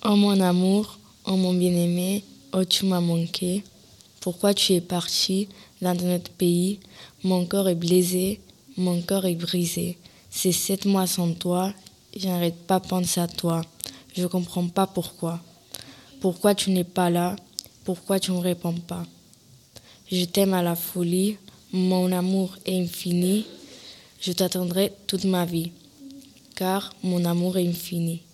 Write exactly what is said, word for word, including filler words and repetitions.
Oh mon amour, oh mon bien-aimé, oh tu m'as manqué. Pourquoi tu es parti dans notre pays? Mon cœur est blessé, mon cœur est brisé. C'est sept mois sans toi, j'arrête pas de penser à toi. Je comprends pas pourquoi. Pourquoi tu n'es pas là? Pourquoi tu ne réponds pas? Je t'aime à la folie, mon amour est infini. Je t'attendrai toute ma vie, car mon amour est infini.